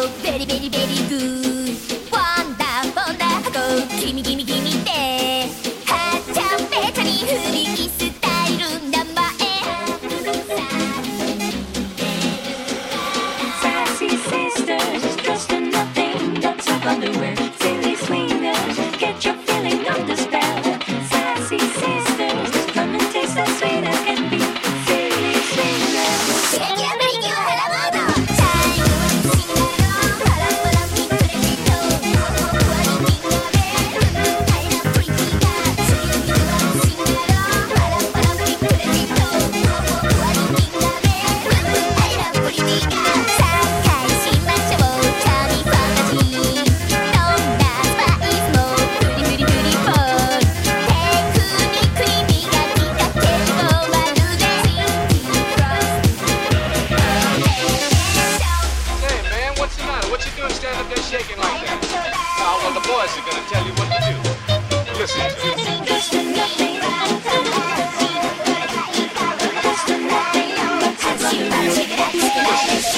ベリベリベリグーワンダーワンダー箱ギミギミギミってはっちゃんべちゃにフリースタイル名前 Sassy sisters dressed in nothing but soft underwear. Silly swingers, get your feeling of the spell. Sassy sisters, come and taste the sweet as can be. Silly swingers. 刺激やブリキを払うの最後はシンガロパラパラピプレゼント僕は人気がねタイラプリティが強みはシンガロパラパラピプレゼント僕は人気がねタイラプリティがさあ開始しましょうチャーミーファンタジーどんなスパイスもフリフリフリフォーテクニックに磨きかけるのまるでシンキーフロス Hey man, what's the matter? What you doing standing up there shaking like that? Oh, well, the boys are gonna tell you what to do. Listen to it. Dressed in nothing but soft underwear.